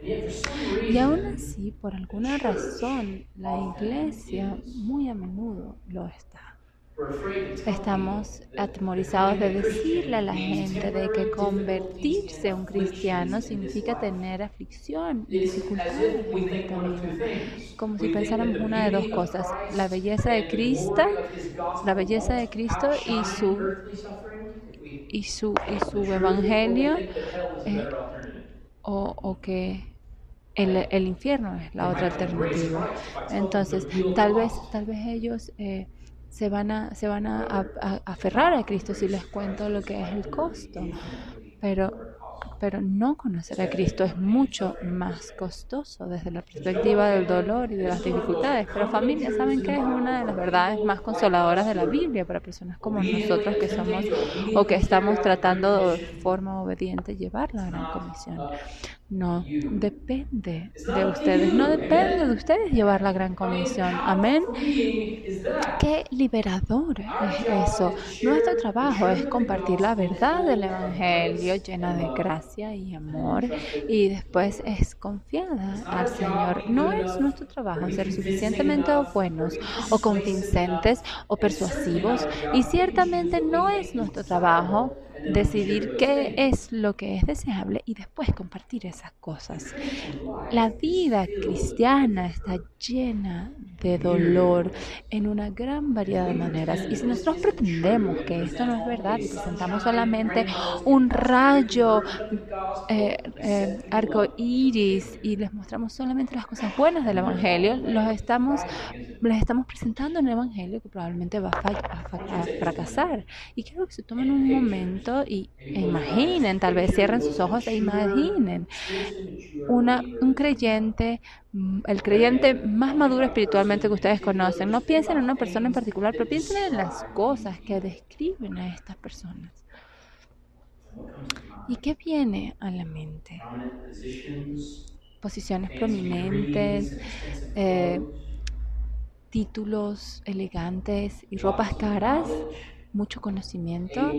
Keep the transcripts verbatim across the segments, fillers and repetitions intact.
Y aún así, por alguna razón, la iglesia muy a menudo lo está. Estamos atemorizados de decirle a la gente de que convertirse a un cristiano significa tener aflicción y dificultades en esta vida. Como si pensáramos una de dos cosas: la belleza de Cristo, la belleza de Cristo y su y su y su evangelio, eh, o, o que el, el infierno es la otra alternativa. Entonces, tal vez, tal vez ellos eh, se van a, se van a, a- a aferrar a Cristo si les cuento lo que es el costo. Pero, pero no conocer a Cristo es mucho más costoso desde la perspectiva del dolor y de las dificultades. Pero familia, ¿saben qué es una de las verdades más consoladoras de la Biblia para personas como nosotros que somos o que estamos tratando de forma obediente llevar la gran comisión? No depende de ustedes, no depende de ustedes llevar la gran comisión. Amén. Qué liberador es eso. Nuestro trabajo es compartir la verdad del Evangelio llena de gracia y amor, y después es confiada al Señor. No es nuestro trabajo ser suficientemente buenos o convincentes o persuasivos, y ciertamente no es nuestro trabajo decidir qué es lo que es deseable y después compartir esas cosas. La vida cristiana está llena de dolor en una gran variedad de maneras. Y si nosotros pretendemos que esto no es verdad y presentamos solamente un rayo eh, eh, arco iris y les mostramos solamente las cosas buenas del Evangelio, los estamos, les estamos presentando un Evangelio que probablemente va a, fall- a fa- a fracasar. Y quiero que se tomen un momento y e imaginen, tal vez cierren sus ojos e imaginen una, un creyente, mm, el creyente más maduro espiritualmente que ustedes conocen. No piensen en una persona en particular, pero piensen en las cosas que describen a estas personas. ¿Y qué viene a la mente? Posiciones prominentes, eh, títulos elegantes y ropas caras, mucho conocimiento.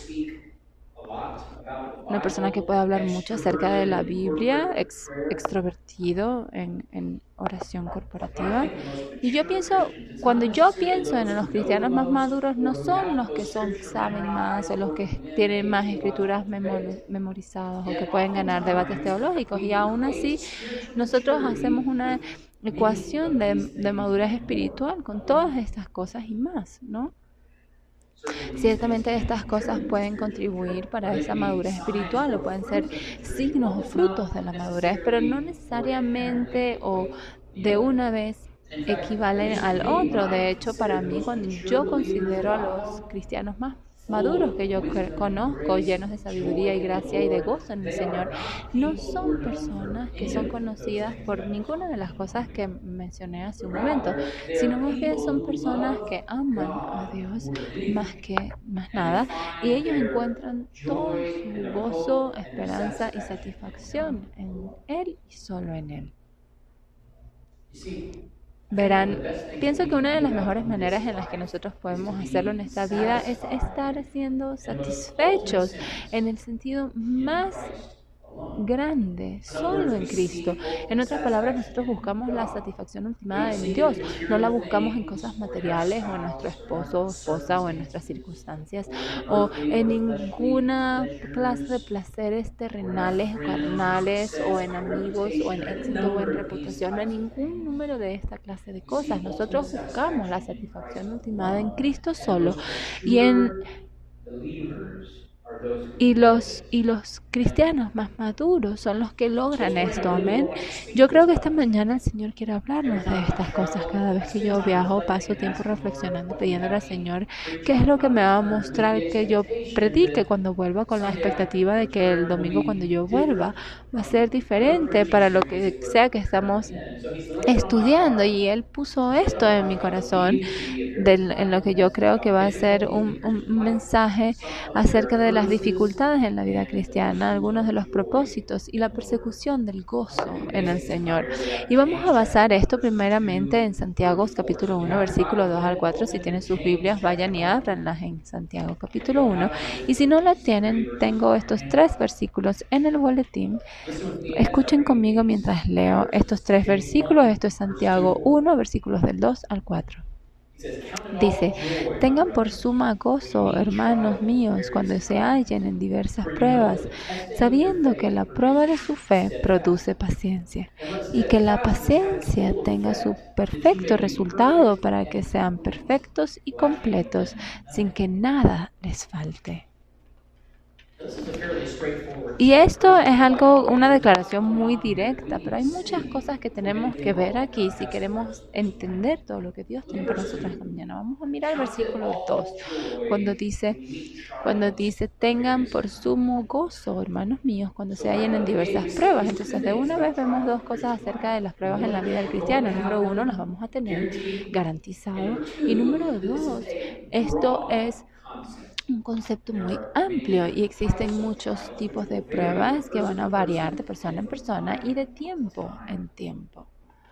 Una persona que puede hablar mucho acerca de la Biblia, ex, extrovertido en, en oración corporativa. Y yo pienso, cuando yo pienso en los cristianos más maduros, no son los que son, saben más o los que tienen más escrituras memori- memorizadas o que pueden ganar debates teológicos. Y aún así, nosotros hacemos una ecuación de, de madurez espiritual con todas estas cosas y más, ¿no? Ciertamente estas cosas pueden contribuir para esa madurez espiritual o pueden ser signos o frutos de la madurez, pero no necesariamente o de una vez equivalen al otro. De hecho, para mí, cuando yo considero a los cristianos más maduros que yo conozco, llenos de sabiduría y gracia y de gozo en el Señor, no son personas que son conocidas por ninguna de las cosas que mencioné hace un momento, sino más bien son personas que aman a Dios más que más nada, y ellos encuentran todo su gozo, esperanza y satisfacción en Él y solo en Él. Verán, pienso que una de las mejores maneras en las que nosotros podemos hacerlo en esta vida es estar siendo satisfechos en el sentido más grande, solo en Cristo. En otras palabras, nosotros buscamos la satisfacción ultimada en Dios, no la buscamos en cosas materiales o en nuestro esposo o esposa o en nuestras circunstancias o en ninguna clase de placeres terrenales o carnales o en amigos o en éxito o en reputación, no en ningún número de esta clase de cosas. Nosotros buscamos la satisfacción ultimada en Cristo solo, y en y los, y los cristianos más maduros son los que logran esto, amén. Yo creo que esta mañana el Señor quiere hablarnos de estas cosas. Cada vez que yo viajo, paso tiempo reflexionando, pidiéndole al Señor qué es lo que me va a mostrar que yo predique cuando vuelva, con la expectativa de que el domingo cuando yo vuelva va a ser diferente para lo que sea que estamos estudiando. Y Él puso esto en mi corazón, del- en lo que yo creo que va a ser un, un mensaje acerca de la las dificultades en la vida cristiana, algunos de los propósitos y la persecución del gozo en el Señor. Y vamos a basar esto primeramente en Santiago capítulo uno, versículo dos al cuatro. Si tienen sus Biblias, vayan y ábranlas en Santiago capítulo uno. Y si no la tienen, tengo estos tres versículos en el boletín. Escuchen conmigo mientras leo estos tres versículos. Esto es Santiago uno, versículos del dos al cuatro. Dice: tengan por suma gozo, hermanos míos, cuando se hallen en diversas pruebas, sabiendo que la prueba de su fe produce paciencia, y que la paciencia tenga su perfecto resultado para que sean perfectos y completos, sin que nada les falte. Y esto es algo, una declaración muy directa, pero hay muchas cosas que tenemos que ver aquí si queremos entender todo lo que Dios tiene para nosotros esta mañana. Vamos a mirar el versículo dos, cuando dice, cuando dice, tengan por sumo gozo, hermanos míos, cuando se hallen en diversas pruebas. Entonces, de una vez vemos dos cosas acerca de las pruebas en la vida del cristiano. Número uno, las vamos a tener garantizado. Y número dos, esto es un concepto muy amplio y existen muchos tipos de pruebas que van a variar de persona en persona y de tiempo en tiempo.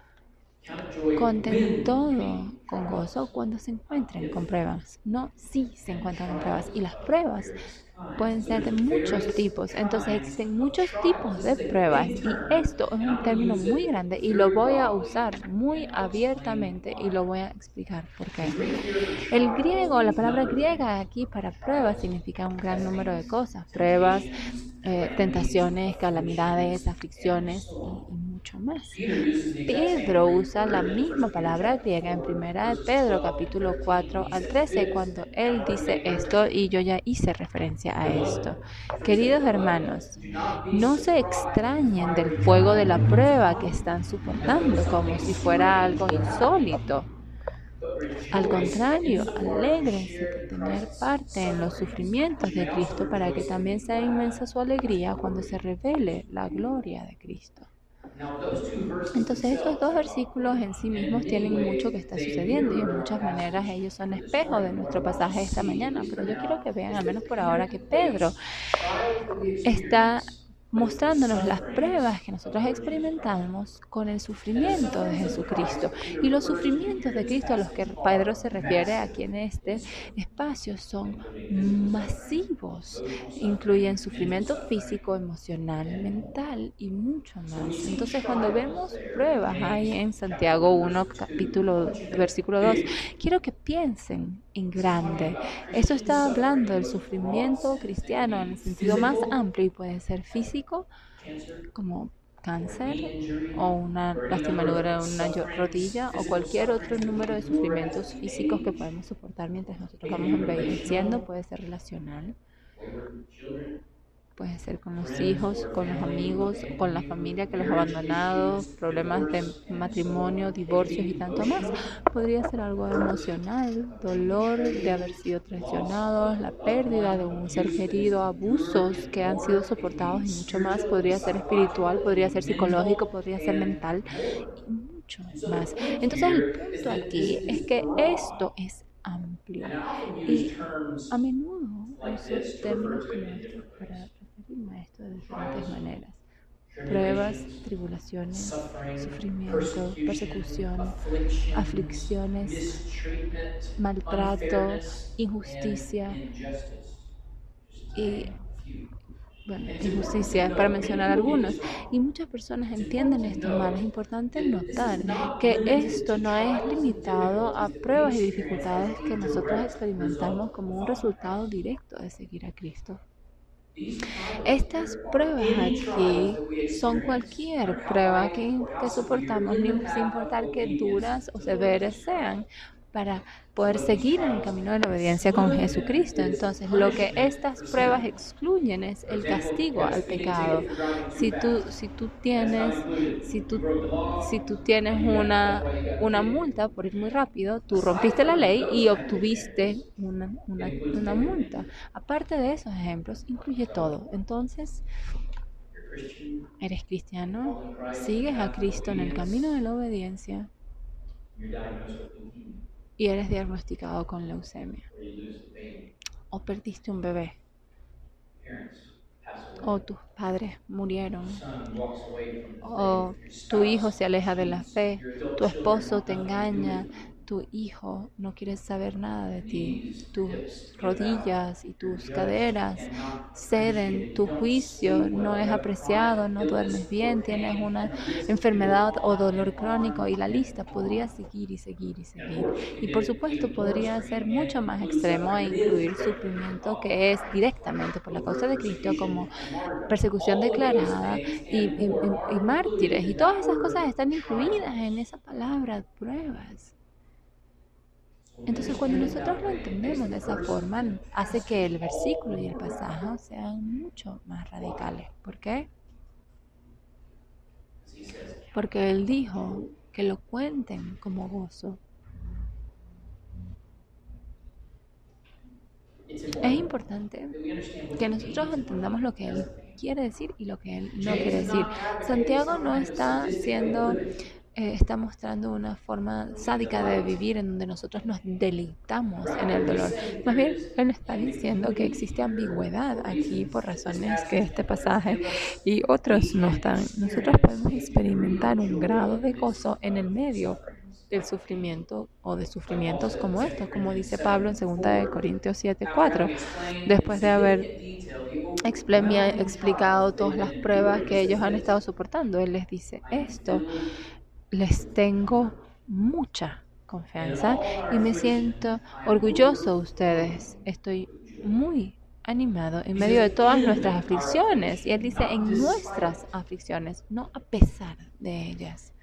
Conten todo con gozo cuando se encuentren con pruebas, no si se encuentran con pruebas. Y las pruebas pueden ser de muchos tipos, entonces existen muchos tipos de pruebas y esto es un término muy grande y lo voy a usar muy abiertamente y lo voy a explicar por qué. El griego, la palabra griega aquí para pruebas significa un gran número de cosas, pruebas, eh, tentaciones, calamidades, aflicciones y, y mucho más. Pedro usa la misma palabra griega en primera de Pedro capítulo cuatro al trece cuando él dice esto, y yo ya hice referencia a esto. Queridos hermanos, no se extrañen del fuego de la prueba que están soportando como si fuera algo insólito. Al contrario, alégrense de tener parte en los sufrimientos de Cristo para que también sea inmensa su alegría cuando se revele la gloria de Cristo. Entonces estos dos versículos en sí mismos tienen mucho que está sucediendo y en muchas maneras ellos son espejo de nuestro pasaje esta mañana, pero yo quiero que vean, al menos por ahora, que Pedro está mostrándonos las pruebas que nosotros experimentamos con el sufrimiento de Jesucristo. Y los sufrimientos de Cristo a los que Pedro se refiere aquí en este espacio son masivos. Incluyen sufrimiento físico, emocional, mental y mucho más. Entonces, cuando vemos pruebas ahí en Santiago uno, capítulo, versículo dos, quiero que piensen en grande. Eso está hablando del sufrimiento cristiano en el sentido más amplio y puede ser físico, como cáncer o una lastimadura en una rodilla o cualquier otro número de sufrimientos físicos que podemos soportar mientras nosotros vamos envejeciendo. Puede ser relacional, puede ser con los hijos, con los amigos, con la familia que los ha abandonado, problemas de matrimonio, divorcios y tanto más. Podría ser algo emocional, dolor de haber sido traicionados, la pérdida de un ser querido, abusos que han sido soportados y mucho más. Podría ser espiritual, podría ser psicológico, podría ser mental y mucho más. Entonces el punto aquí es que esto es amplio y a menudo uso términos como estos para referirme a esto de diferentes maneras: pruebas, tribulaciones, sufrimiento, persecución, aflicciones, maltrato, injusticia y bueno, injusticia, para mencionar algunos. Y muchas personas entienden esto mal. Es importante notar que esto no es limitado a pruebas y dificultades que nosotros experimentamos como un resultado directo de seguir a Cristo. Estas pruebas aquí son cualquier prueba que, que soportamos, sin importar qué duras o severas sean, para poder seguir en el camino de la obediencia con Jesucristo. Entonces, lo que estas pruebas excluyen es el castigo al pecado. Si tú, si tú tienes, si tú, si tú tienes una, una multa por ir muy rápido, tú rompiste la ley y obtuviste una, una, una multa. Aparte de esos ejemplos, incluye todo. Entonces, eres cristiano, sigues a Cristo en el camino de la obediencia y eres diagnosticado con leucemia, o perdiste un bebé, o tus padres murieron, o tu hijo se aleja de la fe, tu esposo te engaña, tu hijo no quiere saber nada de ti, tus rodillas y tus caderas ceden, tu juicio no es apreciado, no duermes bien, tienes una enfermedad o dolor crónico y la lista podría seguir y seguir y seguir. Y por supuesto podría ser mucho más extremo e incluir sufrimiento que es directamente por la causa de Cristo, como persecución declarada y, y, y, y mártires, y todas esas cosas están incluidas en esa palabra, pruebas. Entonces, cuando nosotros lo entendemos de esa forma, hace que el versículo y el pasaje sean mucho más radicales. ¿Por qué? Porque Él dijo que lo cuenten como gozo. Es importante que nosotros entendamos lo que Él quiere decir y lo que Él no quiere decir. Santiago no está siendo... Eh, está mostrando una forma sádica de vivir en donde nosotros nos deleitamos en el dolor. Más bien, Él está diciendo que existe ambigüedad aquí por razones que este pasaje y otros no están. Nosotros podemos experimentar un grado de gozo en el medio del sufrimiento o de sufrimientos como estos, como dice Pablo en segunda Corintios siete cuatro, después de haber explicado todas las pruebas que ellos han estado soportando. Él les dice esto: les tengo mucha confianza y me siento orgulloso de ustedes. Estoy muy animado en medio de todas nuestras aflicciones. Y Él dice en nuestras aflicciones, no a pesar de ellas.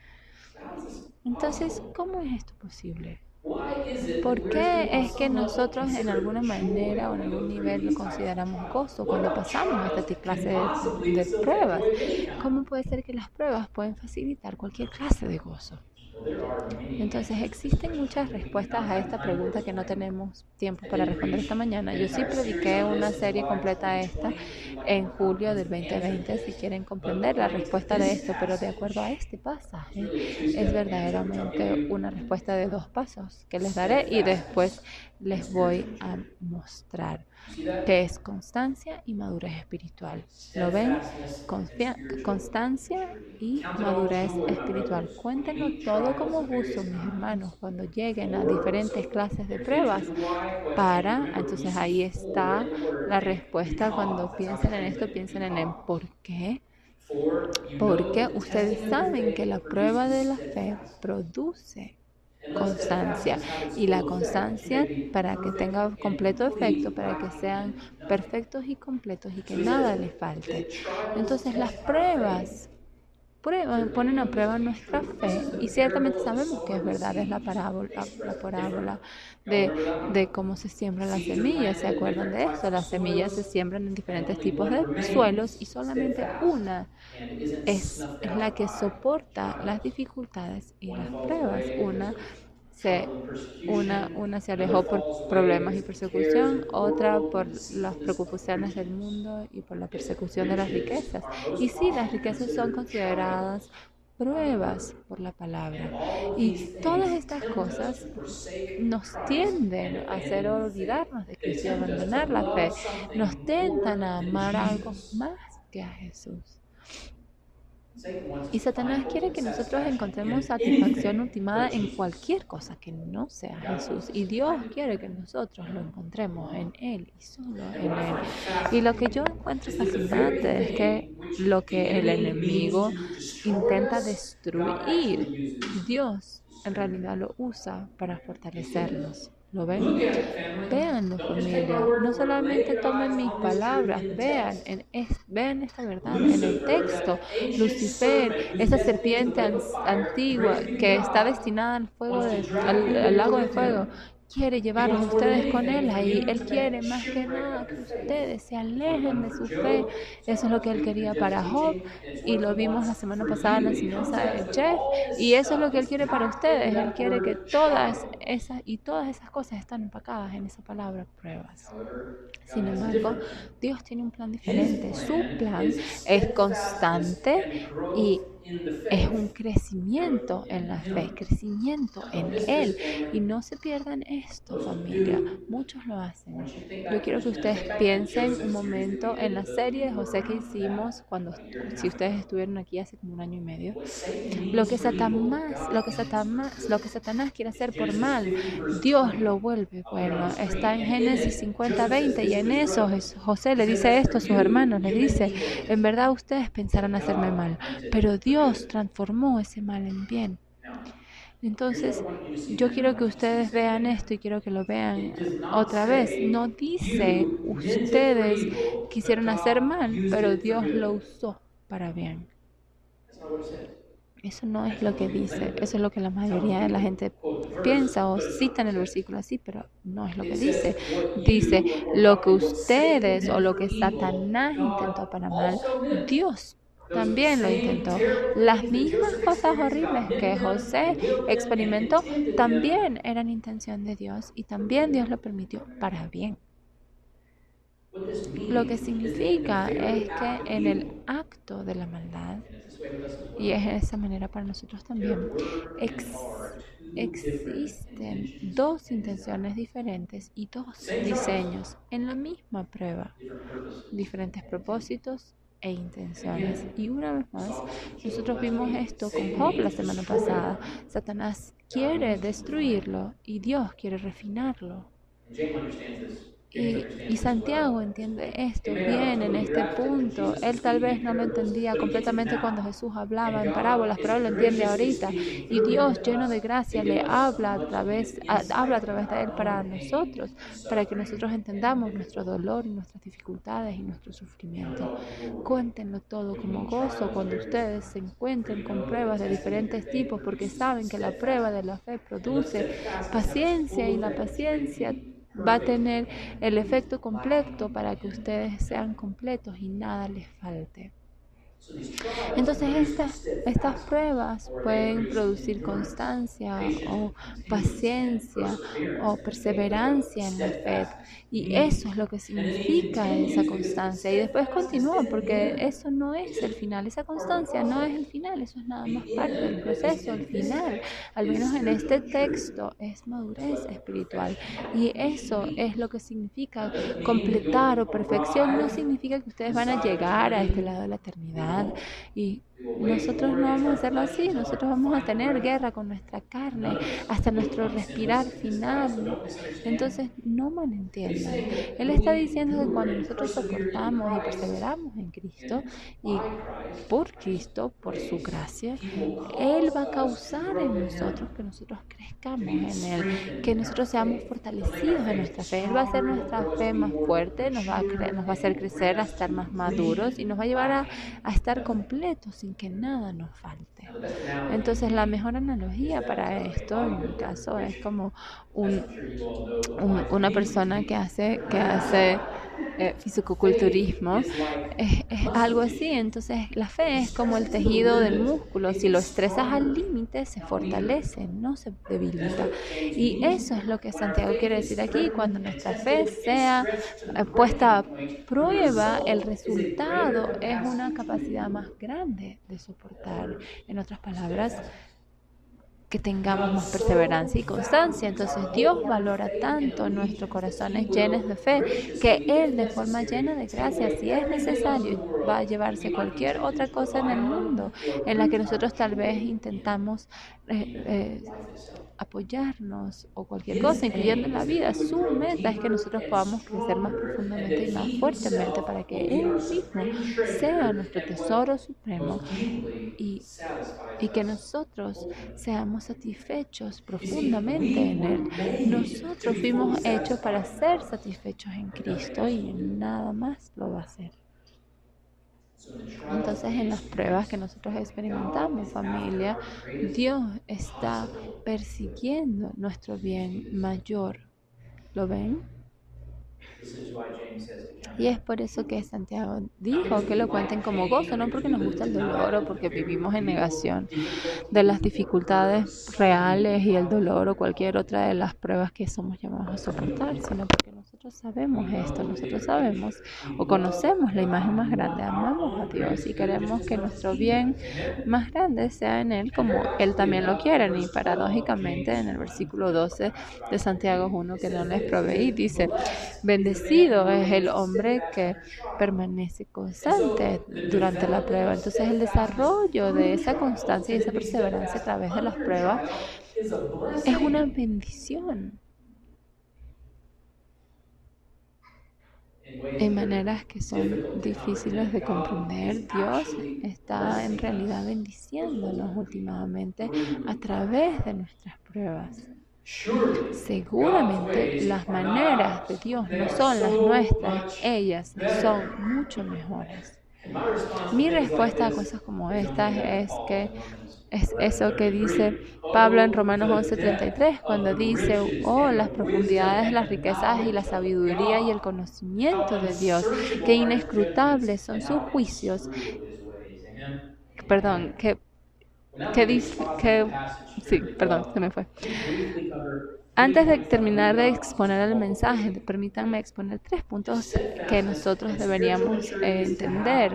Entonces, ¿cómo es esto posible? ¿Por qué es que nosotros en alguna manera o en algún nivel lo consideramos gozo cuando pasamos esta clase de, de pruebas? ¿Cómo puede ser que las pruebas pueden facilitar cualquier clase de gozo? Entonces, existen muchas respuestas a esta pregunta que no tenemos tiempo para responder esta mañana. Yo sí prediqué una serie completa a esta en julio del veinte veinte, si quieren comprender la respuesta de esto, pero de acuerdo a este pasaje, es verdaderamente una respuesta de dos pasos que les daré y después les voy a mostrar que es constancia y madurez espiritual. ¿Lo ven? Confia- constancia y madurez espiritual. Cuéntenlo todo como gusto, mis hermanos, cuando lleguen a diferentes clases de pruebas. Para, entonces ahí está la respuesta. Cuando piensen en esto, piensen en el por qué. Porque ustedes saben que la prueba de la fe produce constancia, y la constancia, para que tenga completo efecto, para que sean perfectos y completos y que nada les falte. Entonces las pruebas prueban, ponen a prueba nuestra fe, y ciertamente sabemos que es verdad. Es la parábola, la parábola de, de cómo se siembran las semillas. ¿Se acuerdan de eso? Las semillas se siembran en diferentes tipos de suelos y solamente una es, es la que soporta las dificultades y las pruebas. Una se, una, una se alejó por problemas y persecución, otra por las preocupaciones del mundo y por la persecución de las riquezas. Y sí, las riquezas son consideradas pruebas por la palabra. Y todas estas cosas nos tienden a hacer olvidarnos de Cristo y abandonar la fe. Nos tentan a amar algo más que a Jesús. Y Satanás quiere que nosotros encontremos satisfacción ultimada en cualquier cosa que no sea Jesús. Y Dios quiere que nosotros lo encontremos en Él y solo en Él. Y lo que yo encuentro fascinante es que lo que el enemigo intenta destruir, Dios en realidad lo usa para fortalecernos. ¿Lo ven? Véanlo, familia. No solamente tomen mis palabras, vean, en es, vean esta verdad en el texto. Lucifer, esa serpiente an, antigua que está destinada al fuego, de, al, al lago de fuego, quiere llevarlos a ustedes con él ahí. Él quiere más que nada que ustedes se alejen de su fe. Eso es lo que él quería para Job, y lo vimos la semana pasada en la enseñanza de Jeff, y eso es lo que él quiere para ustedes. Él quiere que todas esas y todas esas cosas están empacadas en esa palabra, pruebas. Sin embargo, Dios tiene un plan diferente. Su plan es constante y es un crecimiento en la fe, crecimiento en Él. Y no se pierdan esto, familia. Muchos lo hacen. Yo quiero que ustedes piensen un momento en la serie de José que hicimos cuando, si ustedes estuvieron aquí hace como un año y medio. Lo que Satanás, lo que Satanás, lo que Satanás quiere hacer por mal, Dios lo vuelve bueno. Está en Génesis cincuenta veinte y en eso José le dice esto a sus hermanos, les dice, en verdad ustedes pensaron hacerme mal, pero Dios transformó ese mal en bien. Entonces, yo quiero que ustedes vean esto y quiero que lo vean otra vez. No dice ustedes quisieron hacer mal, pero Dios lo usó para bien. Eso no es lo que dice, eso es lo que la mayoría de la gente piensa o cita en el versículo así, pero no es lo que dice. Dice, lo que ustedes o lo que Satanás intentó para mal, Dios también lo intentó. Las mismas cosas horribles que José experimentó también eran intención de Dios y también Dios lo permitió para bien. Lo que significa es que en el acto de la maldad, y es de esa manera para nosotros también, ex existen dos intenciones diferentes y dos diseños en la misma prueba, diferentes propósitos e intenciones. Y una vez más, nosotros vimos esto con Job la semana pasada. Satanás quiere destruirlo y Dios quiere refinarlo. Y, y Santiago entiende esto bien en este punto. Él tal vez no lo entendía completamente cuando Jesús hablaba en parábolas, pero él lo entiende ahorita. Y Dios, lleno de gracia, le habla a través, a, habla a través de él para nosotros, para que nosotros entendamos nuestro dolor y nuestras dificultades y nuestro sufrimiento. Cuéntenlo todo como gozo cuando ustedes se encuentren con pruebas de diferentes tipos, porque saben que la prueba de la fe produce paciencia y la paciencia va a tener el efecto completo para que ustedes sean completos y nada les falte. Entonces estas, estas pruebas pueden producir constancia o paciencia o perseverancia en la fe. Y eso es lo que significa esa constancia. Y después continúa porque eso no es el final. Esa constancia no es el final. Eso es nada más parte del proceso. El final, al menos en este texto, es madurez espiritual. Y eso es lo que significa completar o perfección. No significa que ustedes van a llegar a este lado de la eternidad. Y nosotros no vamos a hacerlo así, nosotros vamos a tener guerra con nuestra carne hasta nuestro respirar final. Entonces no malentiendan. Él está diciendo que cuando nosotros soportamos y perseveramos en Cristo y por Cristo, por su gracia, Él va a causar en nosotros que nosotros crezcamos en Él, que nosotros seamos fortalecidos en nuestra fe. Él va a hacer nuestra fe más fuerte, nos va a, cre- nos va a hacer crecer, a estar más maduros y nos va a llevar a, a estar completos sin que nada nos falte. Entonces la mejor analogía para esto, en mi caso, es como un, un, una persona que hace, que hace eh, fisicoculturismo. Es, es algo así. Entonces la fe es como el tejido del músculo. Si lo estresas al límite, se fortalece, no se debilita. Y eso es lo que Santiago quiere decir aquí. Cuando nuestra fe sea eh, puesta a prueba, el resultado es una capacidad más grande de soportar. En otras palabras, que tengamos más perseverancia y constancia. Entonces Dios valora tanto nuestros corazones llenos de fe que Él de forma llena de gracia, si es necesario, va a llevarse cualquier otra cosa en el mundo en la que nosotros tal vez intentamos eh, eh, apoyarnos o cualquier cosa, incluyendo la vida. Su meta es que nosotros podamos crecer más profundamente y más fuertemente para que Él mismo sea nuestro tesoro supremo y y que nosotros seamos satisfechos profundamente en Él. Nosotros fuimos hechos para ser satisfechos en Cristo y nada más lo va a hacer. Entonces, en las pruebas que nosotros experimentamos, familia, Dios está persiguiendo nuestro bien mayor. ¿Lo ven? Y es por eso que Santiago dijo que lo cuenten como gozo, no porque nos gusta el dolor o porque vivimos en negación de las dificultades reales y el dolor o cualquier otra de las pruebas que somos llamados a soportar, sino porque nosotros nosotros sabemos esto, nosotros sabemos o conocemos la imagen más grande, amamos a Dios y queremos que nuestro bien más grande sea en Él como Él también lo quiere. Y paradójicamente en el versículo doce de Santiago uno que no les proveí, dice, bendecido es el hombre que permanece constante durante la prueba. Entonces el desarrollo de esa constancia y esa perseverancia a través de las pruebas es una bendición en maneras que son difíciles de comprender. Dios está en realidad bendiciéndonos últimamente a través de nuestras pruebas. Seguramente las maneras de Dios no son las nuestras, ellas son mucho mejores. Mi respuesta a cosas como estas es que es eso que dice Pablo en Romanos once treinta y tres, cuando dice, oh, las profundidades, las riquezas y la sabiduría y el conocimiento de Dios, que inescrutables son sus juicios. Perdón, que, que dice, que, sí, perdón, se me fue. Antes de terminar de exponer el mensaje, permítanme exponer tres puntos que nosotros deberíamos eh, entender.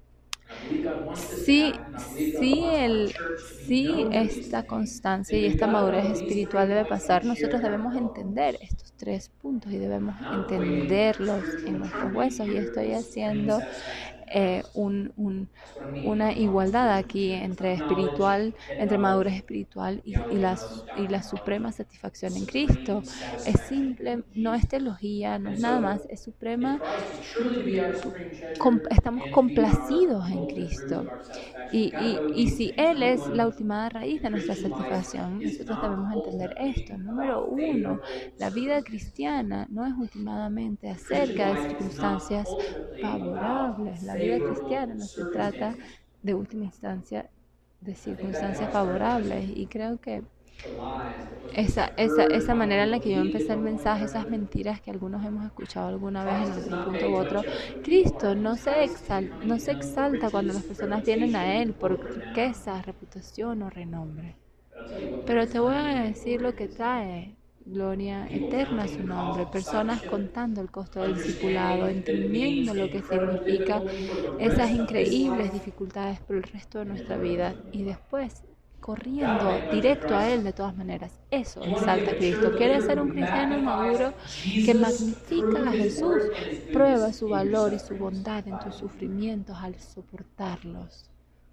Sí, sí, el, sí, esta constancia y esta madurez espiritual debe pasar. Nosotros debemos entender estos tres puntos y debemos entenderlos en nuestros huesos. Y estoy haciendo eh, un, un, una igualdad aquí entre espiritual, entre madurez espiritual y, y, la, y la suprema satisfacción en Cristo. Es simple, no es teología, no es nada más, es suprema. Com, estamos complacidos en Cristo. Y, y, y si Él es la última raíz de nuestra satisfacción, nosotros debemos entender esto. Número uno, la vida cristiana no es últimamente acerca de circunstancias favorables. La vida cristiana no se trata de última instancia de circunstancias favorables. Y creo que esa, esa, esa manera en la que yo empecé el mensaje, esas mentiras que algunos hemos escuchado alguna vez en algún punto u otro, Cristo no se, exal, no se exalta cuando las personas vienen a Él por riqueza, reputación o renombre. Pero te voy a decir lo que trae gloria eterna a su nombre, personas contando el costo del discipulado, entendiendo lo que significa esas increíbles dificultades por el resto de nuestra vida y después corriendo directo a Él de todas maneras. Eso exalta a Cristo. ¿Quieres ser un cristiano maduro que magnifica a Jesús? Prueba su valor y su bondad en tus sufrimientos al soportarlos.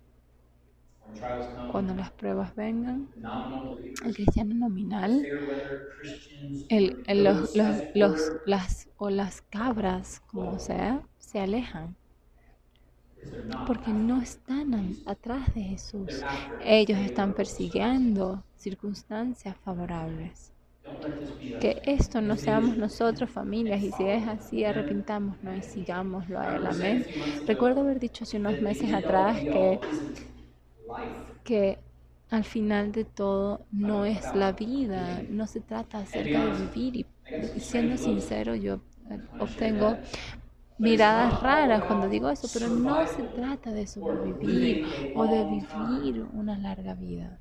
Cuando las pruebas vengan, el cristiano nominal, el, el, los, los, los, las o las cabras, como sea, se alejan. Porque no están atrás de Jesús. Ellos están persiguiendo circunstancias favorables. Que esto no seamos nosotros, familias, y si es así, arrepintámonos y sigámoslo a Él. Amén. Recuerdo haber dicho hace unos meses atrás que, que al final de todo no es la vida, no se trata acerca de vivir. Y siendo sincero, yo obtengo miradas raras cuando digo eso, pero no se trata de sobrevivir o de vivir una larga vida.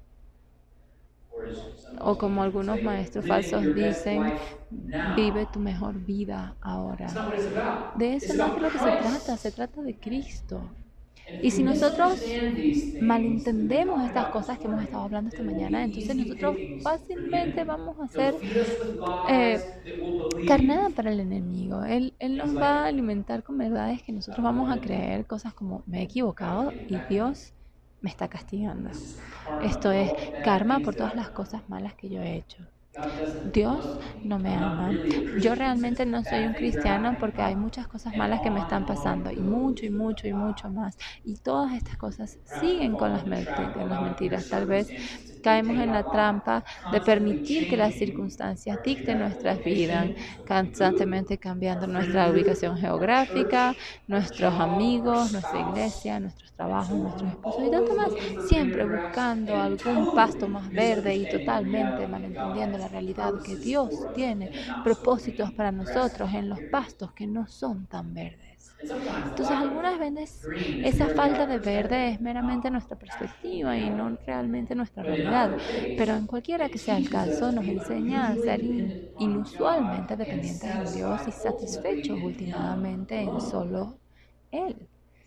O como algunos maestros falsos dicen, vive tu mejor vida ahora. De eso no es de lo que se trata, se trata de Cristo. Y si nosotros malentendemos estas cosas que hemos estado hablando esta mañana, entonces nosotros fácilmente vamos a ser eh, carnada para el enemigo. Él, él nos va a alimentar con verdades que nosotros vamos a creer, cosas como me he equivocado y Dios me está castigando. Esto es karma por todas las cosas malas que yo he hecho. Dios no me ama. Yo realmente no soy un cristiano porque hay muchas cosas malas que me están pasando y mucho y mucho y mucho más. Y todas estas cosas siguen con las, con las mentiras. Tal vez caemos en la trampa de permitir que las circunstancias dicten nuestras vidas, constantemente cambiando nuestra ubicación geográfica, nuestros amigos, nuestra iglesia, nuestros trabajos, nuestros esposos y tanto más, siempre buscando algún pasto más verde y totalmente malentendiendo la realidad que Dios tiene propósitos para nosotros en los pastos que no son tan verdes. más. Entonces, algunas veces esa falta de verde es meramente nuestra perspectiva y no realmente nuestra realidad. Pero en cualquiera que sea el caso, nos enseña a ser in- inusualmente dependientes en Dios y satisfechos últimamente en solo Él.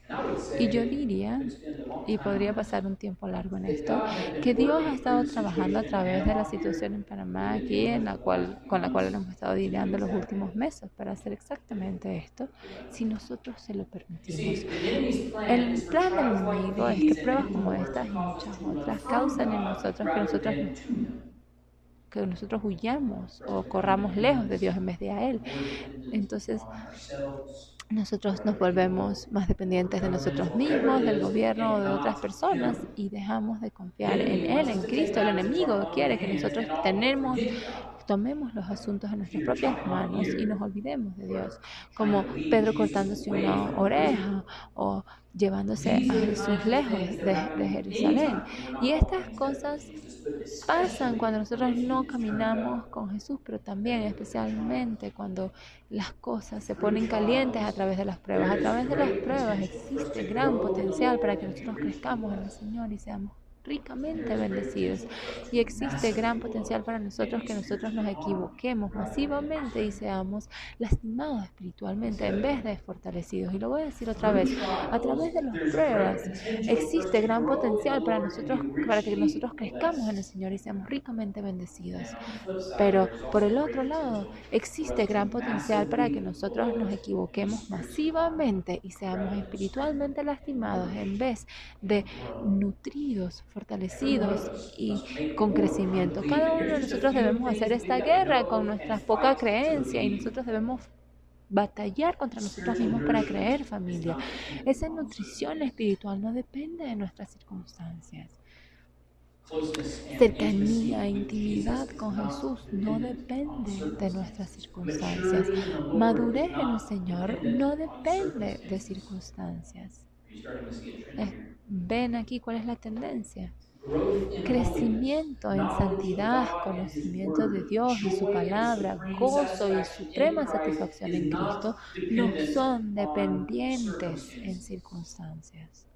Y yo diría, y podría pasar un tiempo largo en esto, que Dios ha estado trabajando a través de la situación en Panamá aquí, en la cual, con la cual hemos estado lidiando los últimos meses para hacer exactamente esto, si nosotros se lo permitimos. El plan del enemigo es que pruebas como estas y muchas otras causan en nosotros que nosotros nos que nosotros huyamos o corramos lejos de Dios en vez de a Él. Entonces, nosotros nos volvemos más dependientes de nosotros mismos, del gobierno o de otras personas y dejamos de confiar en Él, en Cristo. El enemigo quiere que nosotros tenemos, tomemos los asuntos en nuestras propias manos y nos olvidemos de Dios, como Pedro cortándose una oreja o llevándose a Jesús lejos de, de Jerusalén. Y estas cosas pasan cuando nosotros no caminamos con Jesús, pero también especialmente cuando las cosas se ponen calientes a través de las pruebas. A través de las pruebas existe gran potencial para que nosotros crezcamos en el Señor y seamos ricamente bendecidos. Y existe gran potencial para nosotros que nosotros nos equivoquemos masivamente y seamos lastimados espiritualmente en vez de fortalecidos. Y lo voy a decir otra vez, a través de las pruebas existe gran potencial para nosotros, para que nosotros crezcamos en el Señor y seamos ricamente bendecidos. Pero por el otro lado, existe gran potencial para que nosotros nos equivoquemos masivamente y seamos espiritualmente lastimados en vez de nutridos, fortalecidos y con crecimiento. Cada uno de nosotros debemos hacer esta guerra con nuestra poca creencia y nosotros debemos batallar contra nosotros mismos para creer, familia. Esa nutrición espiritual no depende de nuestras circunstancias. Cercanía e intimidad con Jesús no depende de nuestras circunstancias. Madurez en el Señor no depende de circunstancias. Ven aquí cuál es la tendencia. Crecimiento en santidad, conocimiento de Dios y su palabra, gozo y suprema satisfacción en Cristo no son dependientes en circunstancias.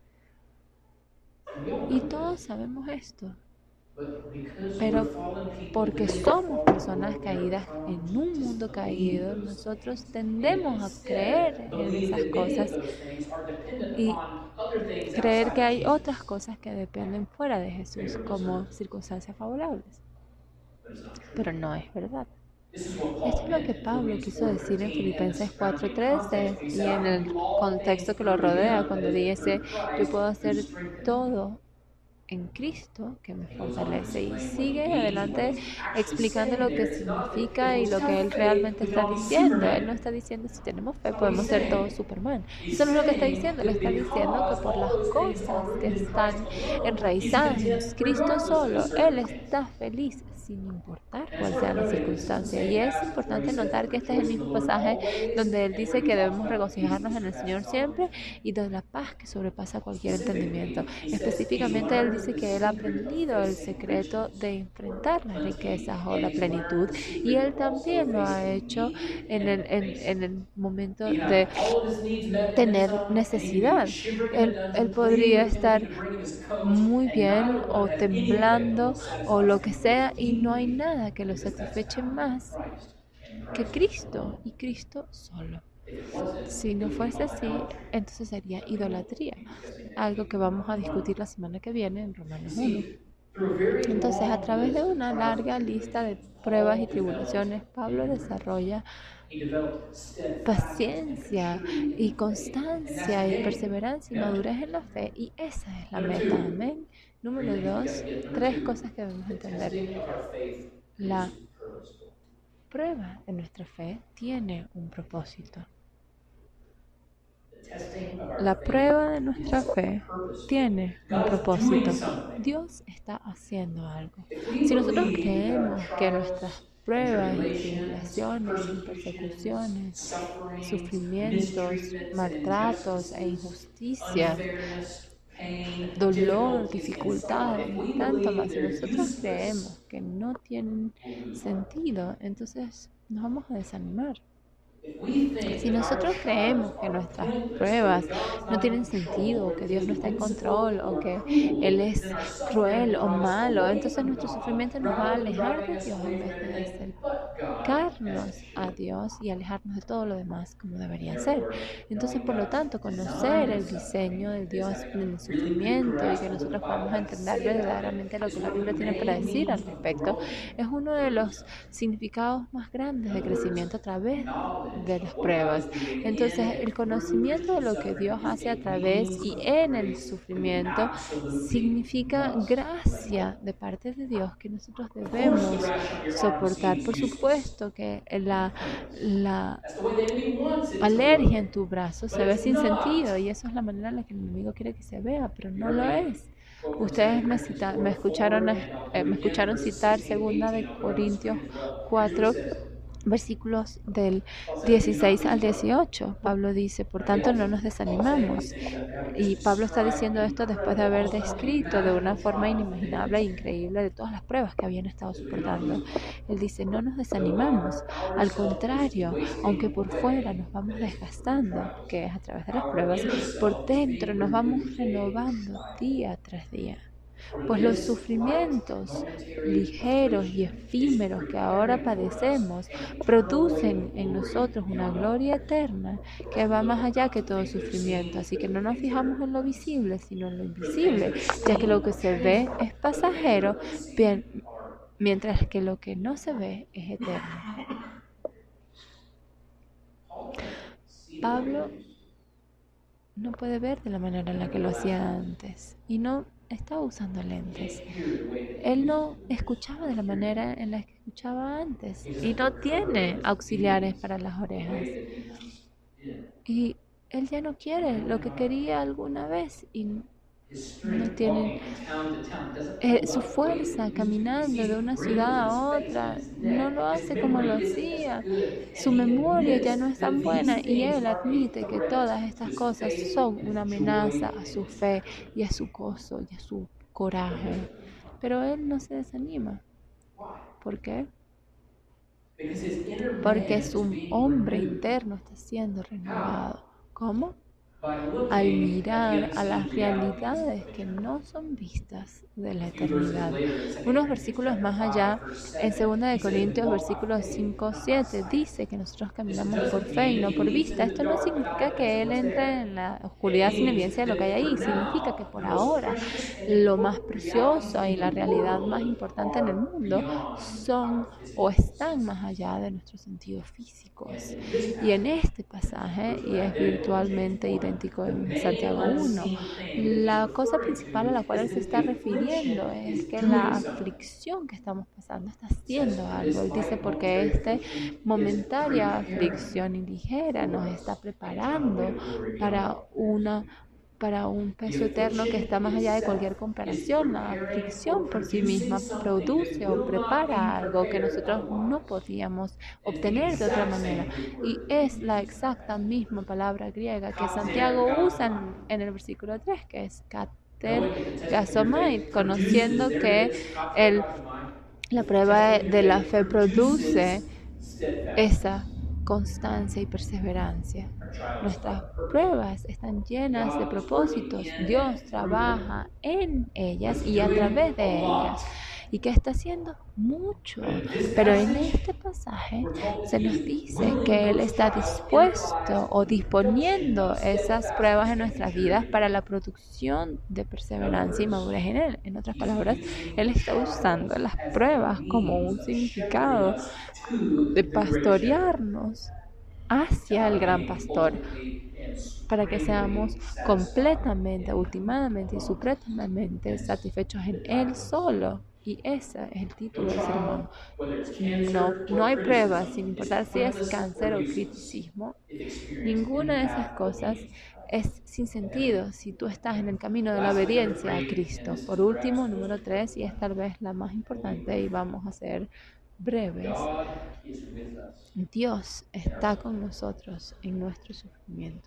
Y todos sabemos esto. Pero porque somos personas caídas en un mundo caído, nosotros tendemos a creer en esas cosas y creer que hay otras cosas que dependen fuera de Jesús, como circunstancias favorables. Pero no es verdad. Esto es lo que Pablo quiso decir en Filipenses cuatro trece y en el contexto que lo rodea cuando dice, yo puedo hacer todo en Cristo que me fortalece, y sigue adelante explicando lo que significa y lo que él realmente está diciendo. Él no está diciendo si tenemos fe podemos ser todos Superman. Eso no es lo que está diciendo. Él está diciendo que por las cosas que están enraizadas en Cristo solo, él está feliz sin importar cuál sea la circunstancia. Y es importante notar que este es el mismo pasaje donde él dice que debemos regocijarnos en el Señor siempre y de la paz que sobrepasa cualquier entendimiento. Específicamente él dice que él ha aprendido el secreto de enfrentar las riquezas o la plenitud, y él también lo ha hecho en el, en, en el momento de tener necesidad. Él, él podría estar muy bien o temblando o lo que sea y no hay nada que lo satisfeche más que Cristo y Cristo solo. Si no fuese así, entonces sería idolatría, algo que vamos a discutir la semana que viene en Romanos uno. Entonces, a través de una larga lista de pruebas y tribulaciones, Pablo desarrolla paciencia y constancia y perseverancia y madurez en la fe, y esa es la meta. Amén. Número dos, tres cosas que debemos entender. La prueba de nuestra fe tiene un propósito. La prueba de nuestra fe tiene un propósito. Dios está haciendo algo. Si nosotros creemos que nuestras pruebas y tribulaciones y persecuciones, sufrimientos, maltratos e injusticias, dolor, dificultades y tanto más, si nosotros creemos que no tienen sentido, entonces nos vamos a desanimar. Si nosotros creemos que nuestras pruebas no tienen sentido, o que Dios no está en control, o que Él es cruel o malo, entonces nuestro sufrimiento nos va a alejar de Dios en vez de acercarnos a Dios y alejarnos de todo lo demás como debería ser. Entonces, por lo tanto, conocer el diseño del Dios en el sufrimiento y que nosotros podamos entender verdaderamente lo que la Biblia tiene para decir al respecto es uno de los significados más grandes de crecimiento a través de las pruebas. Entonces, el conocimiento de lo que Dios hace a través y en el sufrimiento significa gracia de parte de Dios que nosotros debemos soportar. Por supuesto que la, la alergia en tu brazo se ve sin sentido y eso es la manera en la que el enemigo quiere que se vea, pero no lo es. Ustedes me, cita, me, escucharon, eh, me escucharon citar segunda de Corintios cuatro, versículos del dieciséis al dieciocho. Pablo dice, por tanto no nos desanimamos. Y Pablo está diciendo esto después de haber descrito de una forma inimaginable e increíble de todas las pruebas que habían estado soportando. Él dice, no nos desanimamos. Al contrario, aunque por fuera nos vamos desgastando, que es a través de las pruebas, por dentro nos vamos renovando día tras día. Pues los sufrimientos ligeros y efímeros que ahora padecemos producen en nosotros una gloria eterna que va más allá que todo sufrimiento. Así que no nos fijamos en lo visible, sino en lo invisible, ya que lo que se ve es pasajero, bien, mientras que lo que no se ve es eterno. Pablo no puede ver de la manera en la que lo hacía antes y no estaba usando lentes. Él no escuchaba de la manera en la que escuchaba antes y no tiene auxiliares para las orejas. Y él ya no quiere lo que quería alguna vez y no tiene eh, su fuerza caminando de una ciudad a otra, no lo hace como lo hacía. Su memoria ya no es tan buena y él admite que todas estas cosas son una amenaza a su fe y a su gozo y a su coraje. Pero él no se desanima. ¿Por qué? Porque su hombre interno está siendo renovado. ¿Cómo? Al mirar a las realidades que no son vistas de la eternidad. Unos versículos más allá, en segunda de Corintios, versículos cinco, siete, dice que nosotros caminamos por fe y no por vista. Esto no significa que Él entre en la oscuridad sin evidencia de lo que hay ahí. Significa que por ahora lo más precioso y la realidad más importante en el mundo son o están más allá de nuestros sentidos físicos. Y en este pasaje, y es virtualmente idéntico en Santiago uno, la cosa principal a la cual él se está refiriendo es que la aflicción que estamos pasando está haciendo algo. Él dice, porque esta momentaria aflicción y ligera nos está preparando para una para un peso eterno que está más allá de cualquier comparación. La aflicción por sí misma produce o prepara algo que nosotros no podíamos obtener de otra manera. Y es la exacta misma palabra griega que Santiago usa en, en el versículo tres, que es katergasomai, conociendo que el, la prueba de la fe produce esa constancia y perseverancia. Nuestras pruebas están llenas de propósitos. Dios trabaja en ellas y a través de ellas. ¿Y que está haciendo? Mucho. Pero en este pasaje se nos dice que Él está dispuesto o disponiendo esas pruebas en nuestras vidas para la producción de perseverancia y madurez en Él. En otras palabras, Él está usando las pruebas como un significado de pastorearnos hacia el gran pastor, para que seamos completamente, ultimadamente y supremamente satisfechos en Él solo. Y ese es el título del sermón. No, no hay pruebas, sin importar si es cáncer o criticismo. Ninguna de esas cosas es sin sentido si tú estás en el camino de la obediencia a Cristo. Por último, número tres, y es tal vez la más importante, y vamos a ser breves. Dios está con nosotros en nuestro sufrimiento.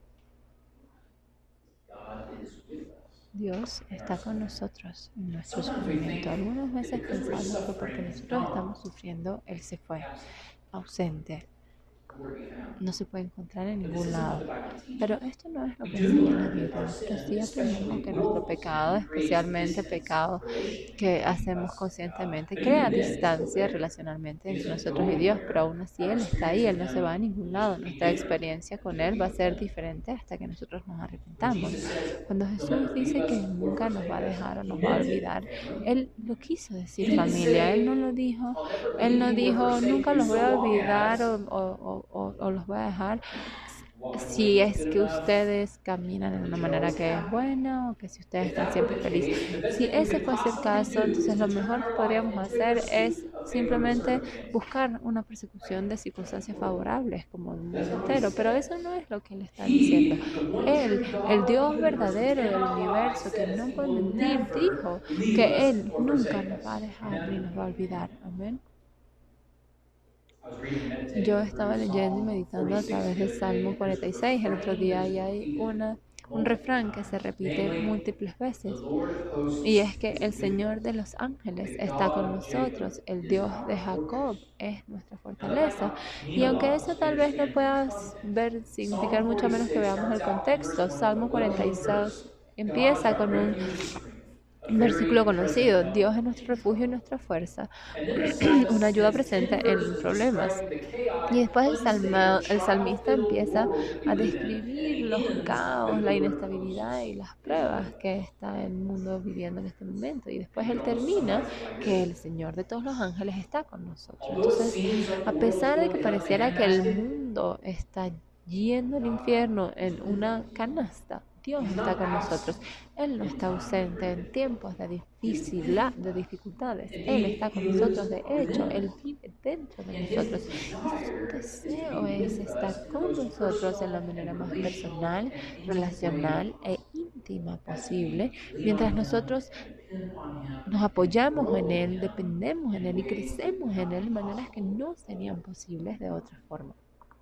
Dios está con nosotros en nuestro sufrimiento. Algunas veces pensamos que porque nosotros estamos sufriendo, Él se fue, ausente. no se puede encontrar en ningún lado. Pero esto no es lo que enseña la Biblia. Nosotros sí aprendemos que nuestro pecado, especialmente pecado que hacemos conscientemente, crea distancia relacionalmente entre nosotros y Dios, pero aún así Él está ahí, Él no se va a ningún lado. Nuestra experiencia con Él va a ser diferente hasta que nosotros nos arrepentamos. Cuando Jesús dice que nunca nos va a dejar o nos va a olvidar, Él lo quiso decir familia, Él no lo dijo, Él no dijo nunca los voy a olvidar o, o, o, o los voy a dejar si es que ustedes caminan de una manera que es buena o que si ustedes están siempre felices. Si ese fuese el caso, entonces lo mejor que podríamos hacer es simplemente buscar una persecución de circunstancias favorables como el mundo entero, pero eso no es lo que él está diciendo. Él, el Dios verdadero del universo que no puede mentir, dijo que Él nunca nos va a dejar ni nos va a olvidar. Amén. Yo estaba leyendo y meditando a través del Salmo cuarenta y seis el otro día y hay una, un refrán que se repite múltiples veces. Y es que el Señor de los ángeles está con nosotros, el Dios de Jacob es nuestra fortaleza. Y aunque eso tal vez no pueda ver, significar mucho menos que veamos el contexto, Salmo cuarenta y seis empieza con un versículo conocido: Dios es nuestro refugio y nuestra fuerza, una ayuda presente en problemas. Y después el, salma, el salmista empieza a describir los caos, la inestabilidad y las pruebas que está el mundo viviendo en este momento. Y después él termina que el Señor de todos los ángeles está con nosotros. Entonces, a pesar de que pareciera que el mundo está yendo al infierno en una canasta, Dios está con nosotros. Él no está ausente en tiempos de, difícil, de dificultades. Él está con nosotros. De hecho, Él vive dentro de nosotros. Y su deseo es estar con nosotros en la manera más personal, relacional e íntima posible, mientras nosotros nos apoyamos en Él, dependemos en Él y crecemos en Él de maneras que no serían posibles de otra forma.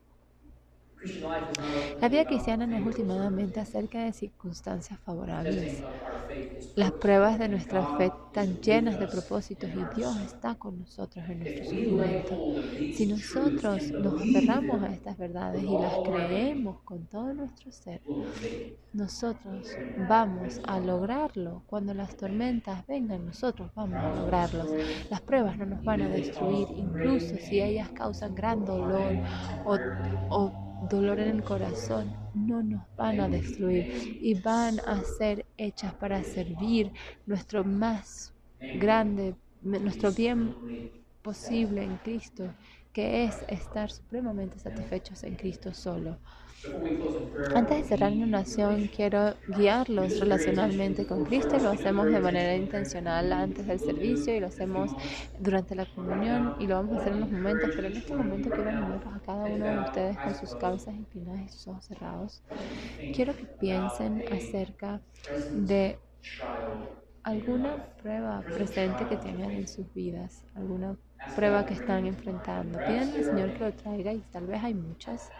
La vida cristiana no es últimamente acerca de circunstancias favorables. Las pruebas de nuestra fe están llenas de propósitos y Dios está con nosotros en nuestro sufrimiento. Si nosotros nos aferramos a estas verdades y las creemos con todo nuestro ser, nosotros vamos a lograrlo. Cuando las tormentas vengan, nosotros vamos a lograrlos. Las pruebas no nos van a destruir, incluso si ellas causan gran dolor o, o dolor en el corazón, no nos van a destruir y van a ser hechas para servir nuestro más grande, nuestro bien posible en Cristo, que es estar supremamente satisfechos en Cristo solo. Antes de cerrar mi oración, quiero guiarlos relacionalmente con Cristo. Lo hacemos de manera intencional antes del servicio y lo hacemos durante la comunión y lo vamos a hacer en unos momentos, pero en este momento quiero animarlos a cada uno de ustedes con sus cabezas inclinadas y sus ojos cerrados. Quiero que piensen acerca de alguna prueba presente que tengan en sus vidas, alguna prueba que están enfrentando. Pídanle al Señor que lo traiga y tal vez hay muchas.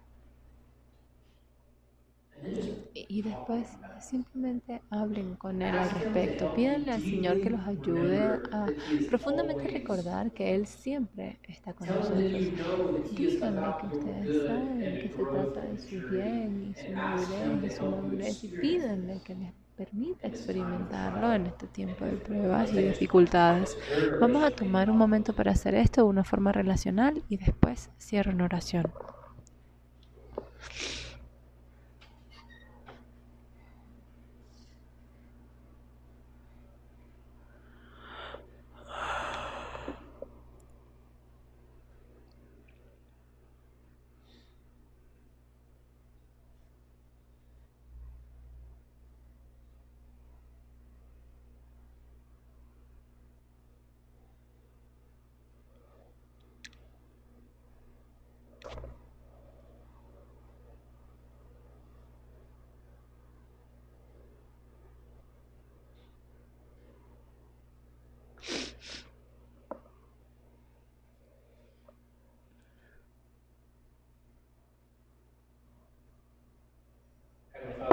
Y después simplemente hablen con Él al respecto. Pídanle al Señor que los ayude a profundamente recordar que Él siempre está con nosotros. Díganle que ustedes saben que se trata de su bien y su madurez y su madurez y pídanle que les permita experimentarlo en este tiempo de pruebas y dificultades. Vamos a tomar un momento para hacer esto de una forma relacional y después cierro en oración.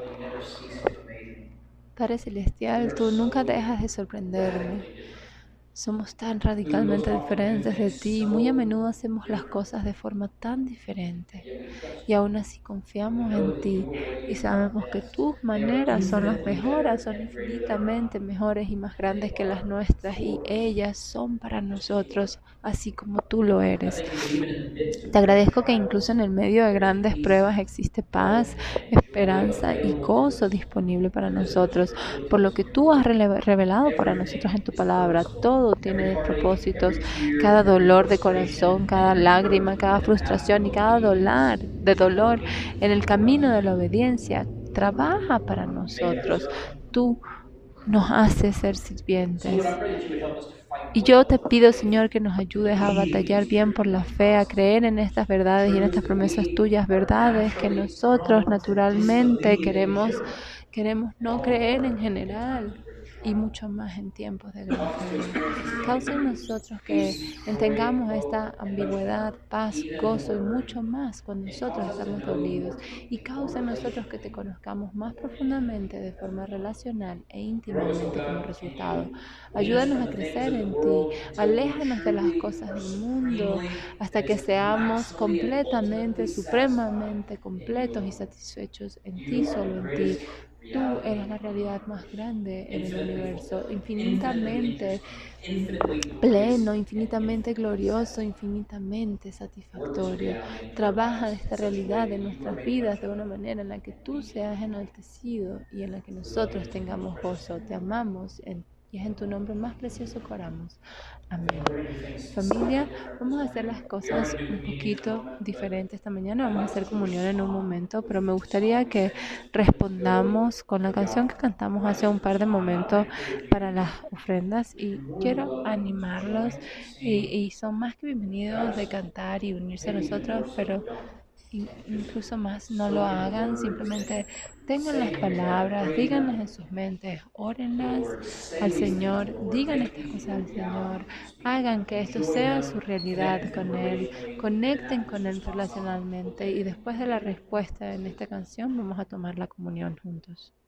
Padre Celestial, tú nunca dejas de sorprenderme. Somos tan radicalmente diferentes de ti. Muy a menudo hacemos las cosas de forma tan diferente. Y aún así confiamos en ti y sabemos que tus maneras son las mejores, son infinitamente mejores y más grandes que las nuestras. Y ellas son para nosotros, así como tú lo eres. Te agradezco que incluso en el medio de grandes pruebas existe paz, esperanza y gozo disponible para nosotros, por lo que tú has revelado para nosotros en tu palabra. Todo tiene propósitos, cada dolor de corazón, cada lágrima, cada frustración y cada dolor de dolor en el camino de la obediencia trabaja para nosotros. Tú nos haces ser sirvientes. Y yo te pido, Señor, que nos ayudes a batallar bien por la fe, a creer en estas verdades y en estas promesas tuyas, verdades que nosotros naturalmente queremos, queremos no creer en general y mucho más en tiempos de gran prueba. Causa en nosotros que tengamos esta ambigüedad, paz, gozo y mucho más cuando nosotros estamos dolidos. Y causa en nosotros que te conozcamos más profundamente de forma relacional e íntimamente como resultado. Ayúdanos a crecer en ti. Aléjanos de las cosas del mundo hasta que seamos completamente, supremamente completos y satisfechos en ti, solo en ti. Tú eres la realidad más grande en el universo, infinitamente pleno, infinitamente glorioso, infinitamente satisfactorio. Trabaja esta realidad en nuestras vidas de una manera en la que tú seas enaltecido y en la que nosotros tengamos gozo. Te amamos en y es en tu nombre más precioso que oramos. Amén. Familia, vamos a hacer las cosas un poquito diferentes esta mañana. Vamos a hacer comunión en un momento, pero me gustaría que respondamos con la canción que cantamos hace un par de momentos para las ofrendas. Y quiero animarlos y, y son más que bienvenidos de cantar y unirse a nosotros, pero incluso más no lo hagan, simplemente tengan las palabras, díganlas en sus mentes, órenlas al Señor, digan estas cosas al Señor, hagan que esto sea su realidad con Él, conecten con Él relacionalmente y después de la respuesta en esta canción vamos a tomar la comunión juntos.